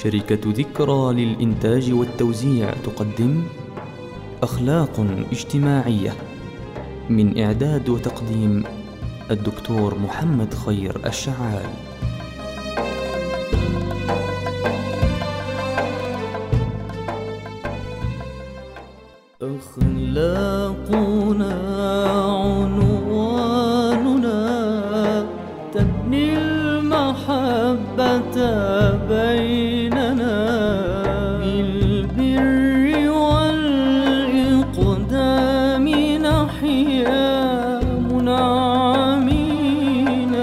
شركة ذكرى للإنتاج والتوزيع تقدم أخلاق اجتماعية، من إعداد وتقديم الدكتور محمد خير الشعال. أخلاقنا عنواننا تبني المحبة بيننا بالبر والإقدام نحيا منعمين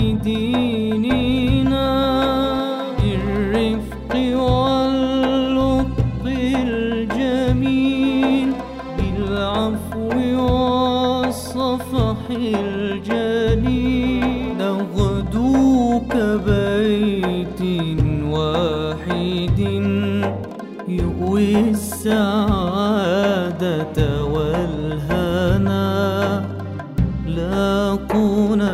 بديننا بالرفق واللطف الجميل بالعفو والصفح الجليل نغدو كبيت واحد يؤوي السعادة والهنا. لاقنا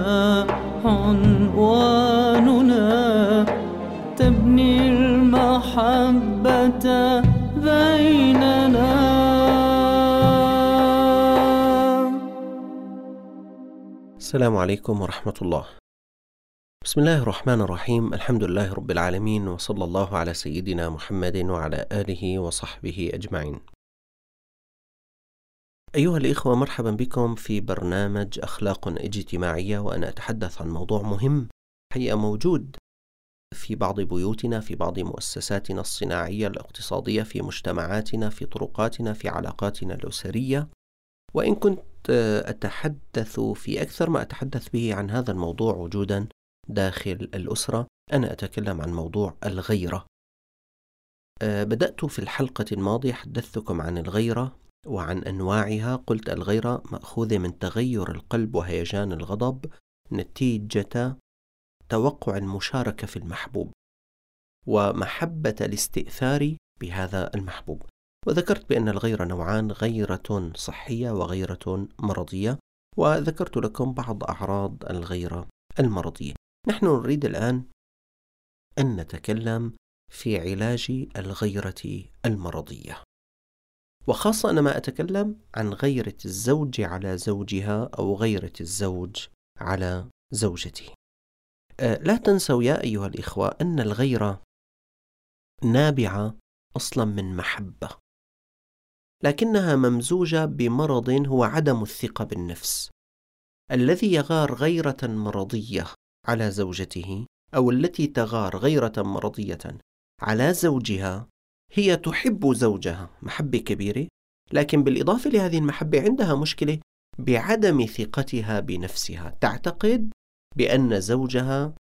عنواننا تبني المحبة بيننا. السلام عليكم ورحمة الله. بسم الله الرحمن الرحيم. الحمد لله رب العالمين، وصلى الله على سيدنا محمد وعلى آله وصحبه أجمعين. أيها الإخوة، مرحبا بكم في برنامج أخلاق اجتماعية، وأنا أتحدث عن موضوع مهم حقيقة موجود في بعض بيوتنا، في بعض مؤسساتنا الصناعية الاقتصادية، في مجتمعاتنا، في طرقاتنا، في علاقاتنا الأسرية. وإن كنت أتحدث في أكثر ما أتحدث به عن هذا الموضوع وجودا داخل الأسرة، أنا أتكلم عن موضوع الغيرة. بدأت في الحلقة الماضية حدثتكم عن الغيرة وعن أنواعها. قلت الغيرة مأخوذة من تغير القلب وهيجان الغضب نتيجة توقع المشاركة في المحبوب ومحبة الاستئثار بهذا المحبوب. وذكرت بأن الغيرة نوعان: غيرة صحية وغيرة مرضية، وذكرت لكم بعض أعراض الغيرة المرضية. نحن نريد الآن أن نتكلم في علاج الغيرة المرضية، وخاصة أنا ما أتكلم عن غيرة الزوج على زوجها أو غيرة الزوج على زوجته. لا تنسوا يا أيها الإخوة أن الغيرة نابعة أصلا من محبة، لكنها ممزوجة بمرض هو عدم الثقة بالنفس. الذي يغار غيرة مرضية على زوجته أو التي تغار غيرة مرضية على زوجها هي تحب زوجها محبة كبيرة، لكن بالإضافة لهذه المحبة عندها مشكلة بعدم ثقتها بنفسها. تعتقد بأن زوجها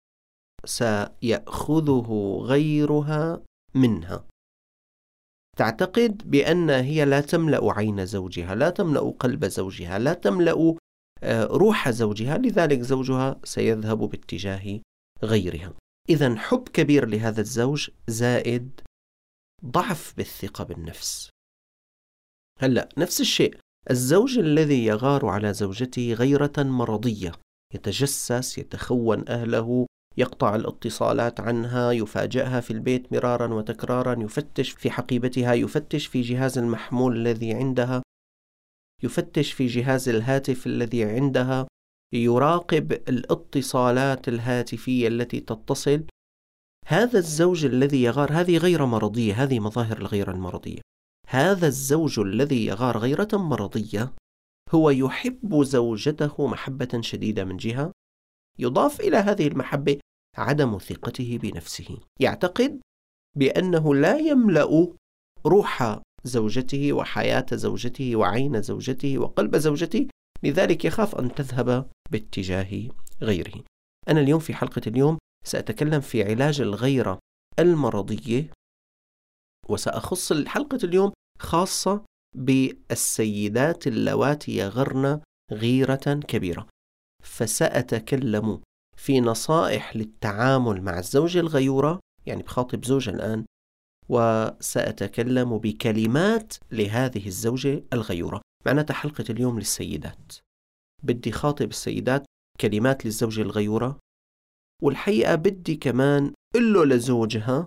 سيأخذه غيرها منها، تعتقد بأن هي لا تملأ عين زوجها، لا تملأ قلب زوجها، لا تملأ روح زوجها، لذلك زوجها سيذهب باتجاه غيرها. إذن حب كبير لهذا الزوج زائد ضعف بالثقة بالنفس. هلأ نفس الشيء، الزوج الذي يغار على زوجته غيرة مرضية، يتجسس، يتخون أهله، يقطع الاتصالات عنها، يفاجئها في البيت مرارا وتكرارا، يفتش في حقيبتها، يفتش في جهاز المحمول الذي عندها، يفتش في جهاز الهاتف الذي عندها، يراقب الاتصالات الهاتفية التي تتصل. هذا الزوج الذي يغار، هذه غيرة مرضية، هذه مظاهر الغيرة المرضية. هذا الزوج الذي يغار غيرة مرضية هو يحب زوجته محبة شديدة من جهة، يضاف إلى هذه المحبة عدم ثقته بنفسه. يعتقد بأنه لا يملأ روح زوجته وحياة زوجته وعين زوجته وقلب زوجته، لذلك يخاف أن تذهب باتجاه غيره. أنا اليوم في حلقة اليوم سأتكلم في علاج الغيرة المرضية، وسأخص حلقة اليوم خاصة بالسيدات اللواتي يغرن غيرة كبيرة. فسأتكلم في نصائح للتعامل مع الزوجة الغيورة، يعني بخاطب زوجة الآن، وسأتكلم بكلمات لهذه الزوجة الغيورة. معناتها حلقة اليوم للسيدات، بدي خاطب السيدات كلمات للزوجة الغيورة، والحقيقة بدي كمان قله لزوجها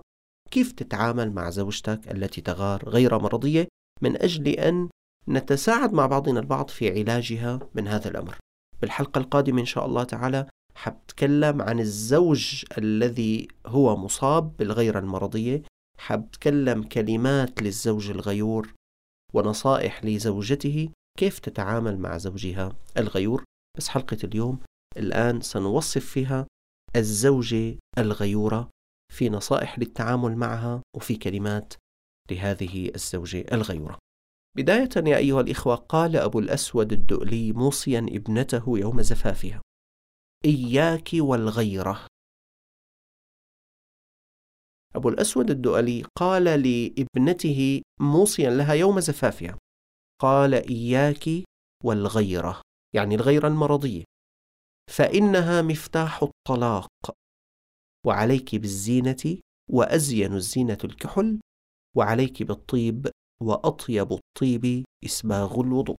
كيف تتعامل مع زوجتك التي تغار غير مرضية، من أجل أن نتساعد مع بعضنا البعض في علاجها من هذا الأمر. بالحلقة القادمة إن شاء الله تعالى حبتكلم عن الزوج الذي هو مصاب بالغيرة المرضية، حبتكلم كلمات للزوج الغيور ونصائح لزوجته كيف تتعامل مع زوجها الغيور. بس حلقة اليوم الآن سنوصف فيها الزوجة الغيورة، في نصائح للتعامل معها وفي كلمات لهذه الزوجة الغيورة. بداية يا أيها الإخوة، قال أبو الأسود الدؤلي موصيا ابنته يوم زفافها: إياك والغيرة. أبو الأسود الدؤلي قال لابنته موصيا لها يوم زفافها، قال: إياك والغيرة، يعني الغيرة المرضية، فإنها مفتاح الطلاق، وعليك بالزينة، وأزين الزينة الكحل، وعليك بالطيب، وأطيب الطيب إسباغ الوضوء.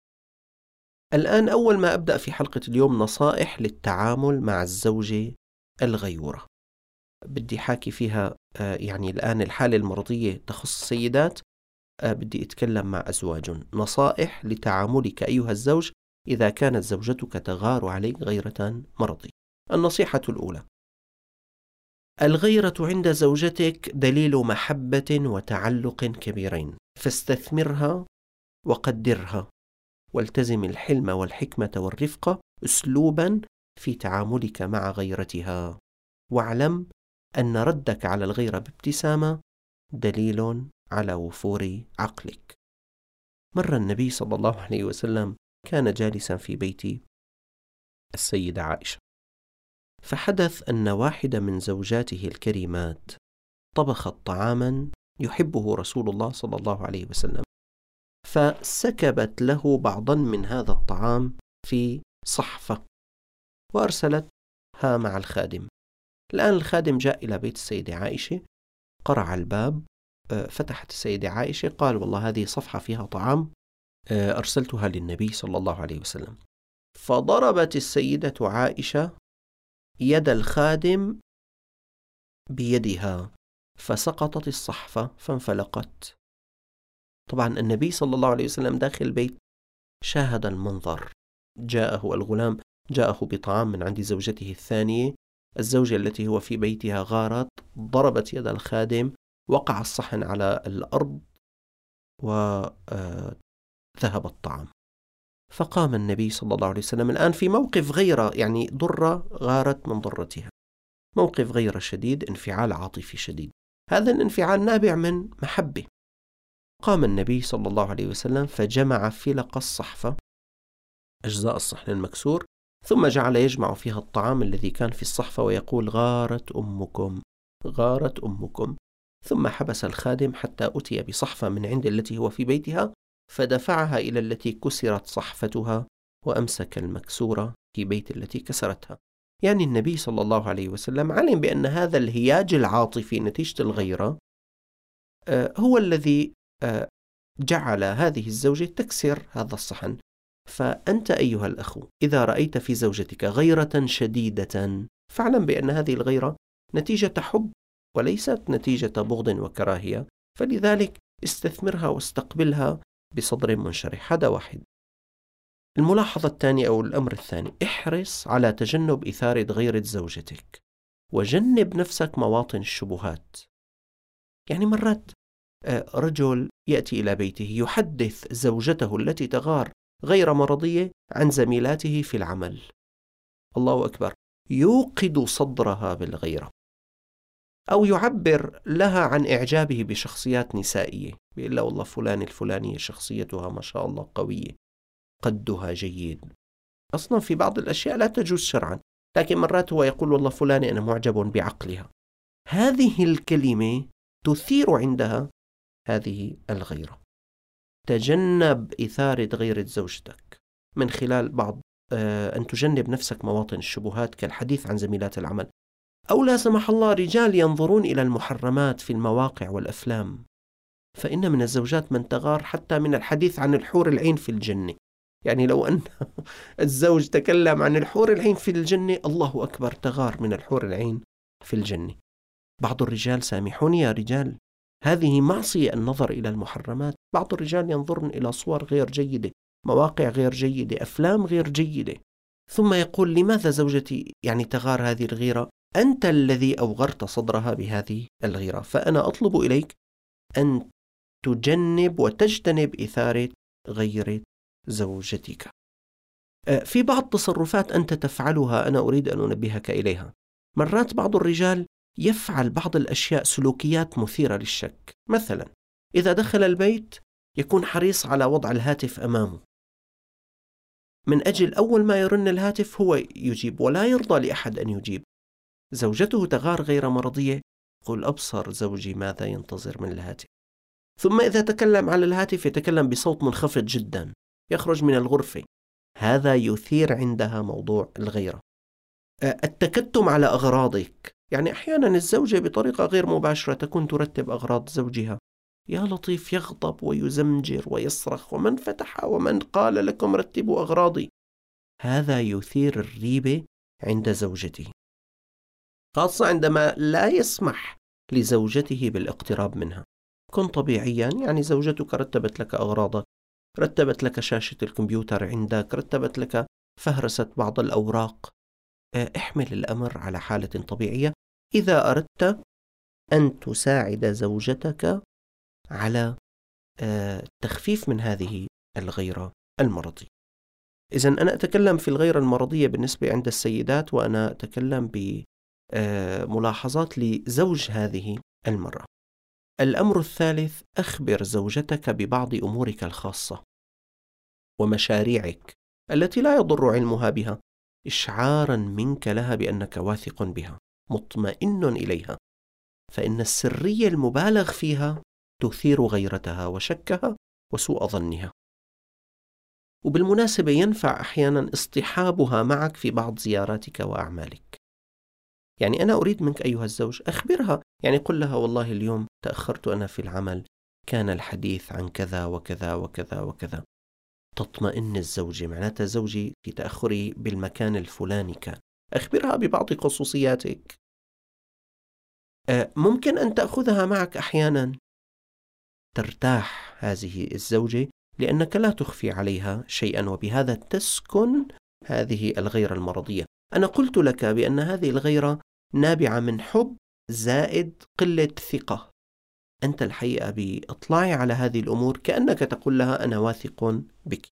الآن أول ما أبدأ في حلقة اليوم نصائح للتعامل مع الزوجة الغيورة. بدي حاكي فيها يعني الآن الحالة المرضية تخص السيدات، بدي أتكلم مع أزواج. نصائح لتعاملك أيها الزوج إذا كانت زوجتك تغار عليك غيرة مرضية. النصيحة الأولى: الغيرة عند زوجتك دليل محبة وتعلق كبيرين، فاستثمرها وقدرها، والتزم الحلم والحكمة والرفق أسلوبا في تعاملك مع غيرتها، واعلم أن ردك على الغيرة بابتسامة دليل على وفور عقلك. مر النبي صلى الله عليه وسلم كان جالسا في بيت السيدة عائشة، فحدث أن واحدة من زوجاته الكريمات طبخت طعاما يحبه رسول الله صلى الله عليه وسلم، فسكبت له بعضا من هذا الطعام في صحفة وأرسلتها مع الخادم. الآن الخادم جاء إلى بيت السيدة عائشة، قرع الباب، فتحت السيدة عائشة، قال: والله هذه صفحة فيها طعام أرسلتها للنبي صلى الله عليه وسلم. فضربت السيدة عائشة يد الخادم بيدها، فسقطت الصحفة فانفلقت. طبعا النبي صلى الله عليه وسلم داخل البيت شاهد المنظر، جاءه الغلام، جاءه بطعام من عند زوجته الثانية، الزوجة التي هو في بيتها غارت، ضربت يد الخادم، وقع الصحن على الأرض وذهب الطعام. فقام النبي صلى الله عليه وسلم الآن في موقف غيرة، يعني ضرة غارت من ضرتها، موقف غيرة شديد، انفعال عاطفي شديد، هذا الانفعال نابع من محبة. قام النبي صلى الله عليه وسلم فجمع فلق الصحفة، أجزاء الصحن المكسور، ثم جعل يجمع فيها الطعام الذي كان في الصحفة ويقول: غارت أمكم، غارت أمكم. ثم حبس الخادم حتى أتي بصحفة من عند التي هو في بيتها، فدفعها إلى التي كسرت صحفتها، وأمسك المكسورة في بيت التي كسرتها. يعني النبي صلى الله عليه وسلم علم بأن هذا الهياج العاطفي نتيجة الغيرة هو الذي جعل هذه الزوجة تكسر هذا الصحن. فأنت أيها الأخ إذا رأيت في زوجتك غيرة شديدة، فاعلم بأن هذه الغيرة نتيجة حب وليست نتيجة بغض وكراهية، فلذلك استثمرها واستقبلها بصدر منشرح. هذا واحد. الملاحظة الثانية أو الأمر الثاني: احرص على تجنب إثارة غيرة زوجتك، وجنب نفسك مواطن الشبهات. يعني مرات رجل يأتي إلى بيته يحدث زوجته التي تغار غير مرضية عن زميلاته في العمل، الله أكبر، يوقد صدرها بالغيرة، أو يعبر لها عن إعجابه بشخصيات نسائية، بيقول له: والله فلان الفلانية شخصيتها ما شاء الله قوية، قدها جيد. أصلا في بعض الأشياء لا تجوز شرعا، لكن مرات هو يقول: والله فلانة أنا معجب بعقلها. هذه الكلمة تثير عندها هذه الغيرة. تجنب إثارة غيرة زوجتك من خلال بعض أن تجنب نفسك مواطن الشبهات كالحديث عن زميلات العمل، أو لا سمح الله رجال ينظرون إلى المحرمات في المواقع والأفلام، فإن من الزوجات من تغار حتى من الحديث عن الحور العين في الجنة. يعني لو أن الزوج تكلم عن الحور العين في الجنة، الله أكبر، تغار من الحور العين في الجنة. بعض الرجال، سامحوني يا رجال، هذه معصية النظر إلى المحرمات. بعض الرجال ينظرن إلى صور غير جيدة، مواقع غير جيدة، أفلام غير جيدة، ثم يقول لماذا زوجتي تغار هذه الغيرة؟ أنت الذي أوغرت صدرها بهذه الغيرة. فأنا أطلب إليك أن تجنب وتجتنب إثارة غيرة زوجتك. في بعض تصرفات أنت تفعلها أنا أريد أن أنبهك إليها. مرات بعض الرجال يفعل بعض الأشياء، سلوكيات مثيرة للشك. مثلا إذا دخل البيت يكون حريص على وضع الهاتف أمامه، من أجل أول ما يرن الهاتف هو يجيب، ولا يرضى لأحد أن يجيب. زوجته تغار غير مرضية، قل أبصر زوجي ماذا ينتظر من الهاتف. ثم إذا تكلم على الهاتف يتكلم بصوت منخفض جدا، يخرج من الغرفة. هذا يثير عندها موضوع الغيرة. التكتم على أغراضك، أحيانا الزوجة بطريقة غير مباشرة تكون ترتب أغراض زوجها، يا لطيف يغضب ويزمجر ويصرخ، ومن فتح ومن قال لكم رتبوا أغراضي. هذا يثير الريبة عند زوجته، خاصة عندما لا يسمح لزوجته بالاقتراب منها. كن طبيعيا، زوجتك رتبت لك أغراضك، رتبت لك شاشة الكمبيوتر عندك، رتبت لك فهرسة بعض الأوراق. احمل الأمر على حالة طبيعية إذا أردت أن تساعد زوجتك على التخفيف من هذه الغيرة المرضية. إذن أنا أتكلم في الغيرة المرضية بالنسبة عند السيدات، وأنا أتكلم بملاحظات لزوج هذه المرأة. الأمر الثالث، أخبر زوجتك ببعض أمورك الخاصة ومشاريعك التي لا يضر علمها بها، إشعارا منك لها بأنك واثق بها مطمئن إليها، فإن السرية المبالغ فيها تثير غيرتها وشكها وسوء ظنها. وبالمناسبة ينفع أحيانا اصطحابها معك في بعض زياراتك وأعمالك. أنا أريد منك أيها الزوج، أخبرها، قل لها والله اليوم تأخرت أنا في العمل، كان الحديث عن كذا وكذا وكذا وكذا. تطمئن الزوجة، معناتها زوجي في تأخري بالمكان الفلاني كان. أخبرها ببعض خصوصياتك. ممكن أن تأخذها معك أحيانا، ترتاح هذه الزوجة لأنك لا تخفي عليها شيئا، وبهذا تسكن هذه الغيرة المرضية. أنا قلت لك بأن هذه الغيرة نابعة من حب زائد قلة ثقة. أنت الحقيقة بإطلاعي على هذه الأمور كأنك تقول لها أنا واثق بك.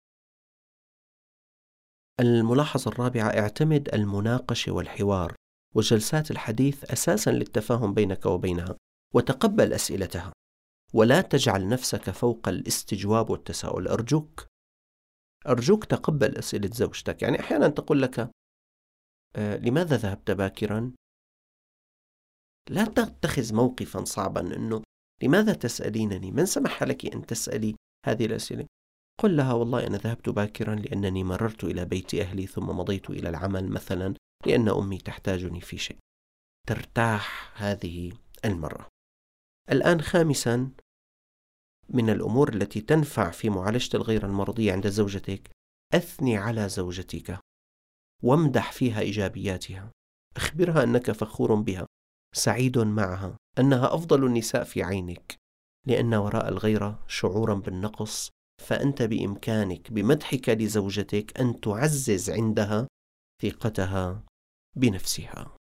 الملاحظة الرابعة، اعتمد المناقشة والحوار وجلسات الحديث أساسا للتفاهم بينك وبينها، وتقبل أسئلتها، ولا تجعل نفسك فوق الاستجواب والتساؤل. أرجوك تقبل أسئلة زوجتك. أحيانا تقول لك لماذا ذهبت باكرا؟ لا تتخذ موقفا صعبا أنه لماذا تسألينني؟ من سمح لك أن تسألي هذه الأسئلة؟ قل لها والله أنا ذهبت باكرا لأنني مررت إلى بيت أهلي ثم مضيت إلى العمل مثلا لأن أمي تحتاجني في شيء. ترتاح هذه المرة. الآن خامسا، من الأمور التي تنفع في معالجة الغيرة المرضية عند زوجتك، أثني على زوجتك وامدح فيها إيجابياتها. أخبرها أنك فخور بها، سعيد معها، أنها أفضل النساء في عينك، لأن وراء الغيرة شعورا بالنقص. فأنت بإمكانك بمدحك لزوجتك أن تعزز عندها ثقتها بنفسها.